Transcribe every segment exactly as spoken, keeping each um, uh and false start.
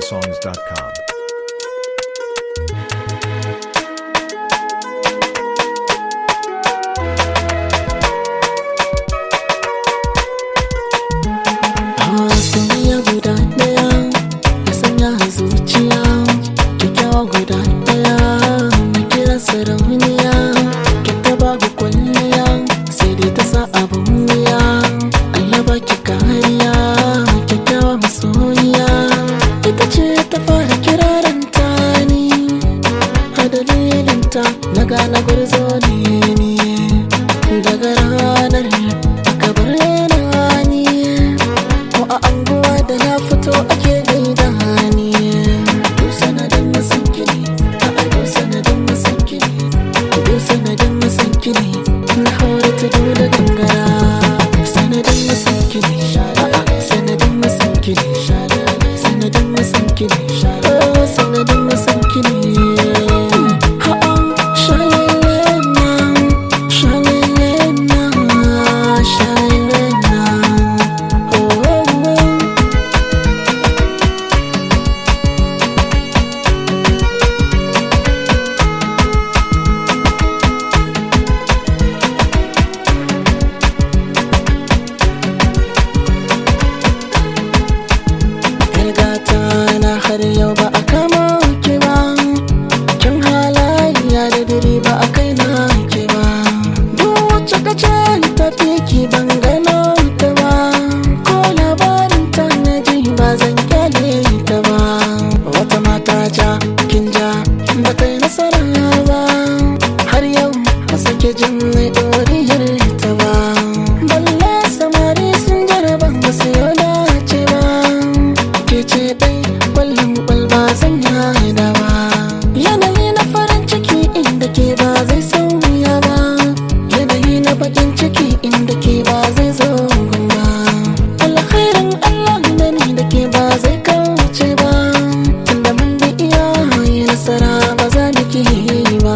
songs dot com. Soyayya guda ɗaya ya sanya zuciya, kyakkyawa guda ɗaya na kira sarauniya, kyauta babu kwalliya sai dai ta sa abin wuya. Allah baki kariya, kyakkyawa masoyiya, ita ce ta fara kiraranta ni, a dalilinta na gane gwarzo ne ni. Daga ranar aka bar ni a anguwa da na fito ake gaida ni. To sanadin masanki ne, a'a to sanadin masanki ne, to sanadin masanki ne, na haura tudu da gangara. Sanadin masanki ne, a'a sanadin masanki ne, sanadin masanki ne, oh sanadin masanki ne. Har yau ba a kama ki ba, kin halayya da dare ba a kai na ki ba. Duk wacce ka ce ta fi ki ban gano ta ba, ko labarin ta na ji ba zan kyale ta ba. Wata mata ja kin ja ba ta yi nasara ba, har yau ba sake jin mai ɗoriyar ta ba. Balle samari sun jaraba ba su yau dace ba, ke ce ɗai kwallon kwalba zan yada ba. Yanayi na farin ciki inda ke ba zai sauya ba, yanayi na bakin ciki inda ke ba zai zo ba. Alkhairin Allah da ni da ke ba zai kauce ba, tunda mun bi iyaye nasara ba za mu ki ba.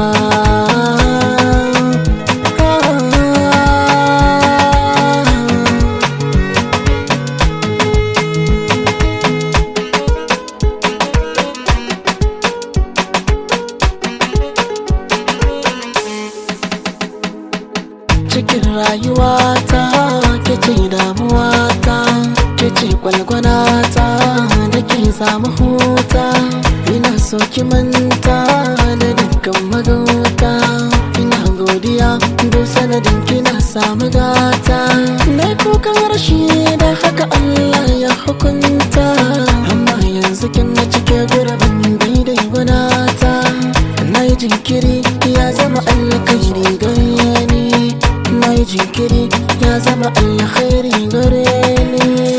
Cikin rayuwata ke ce damuwata, ke ce kwalgwanata da ke samu huta. Ina so ki manta da dukkan magauta, ina godiya duk sanadin kina samu gata. Na kukan rashi da haka Allah ya hukunta, amma yanzu kin na cike gurbin daidai gwanata. Na yi jinkiri ya zama alkhairi gare ni, mai jinkiri ya zama alkhairi gare ni.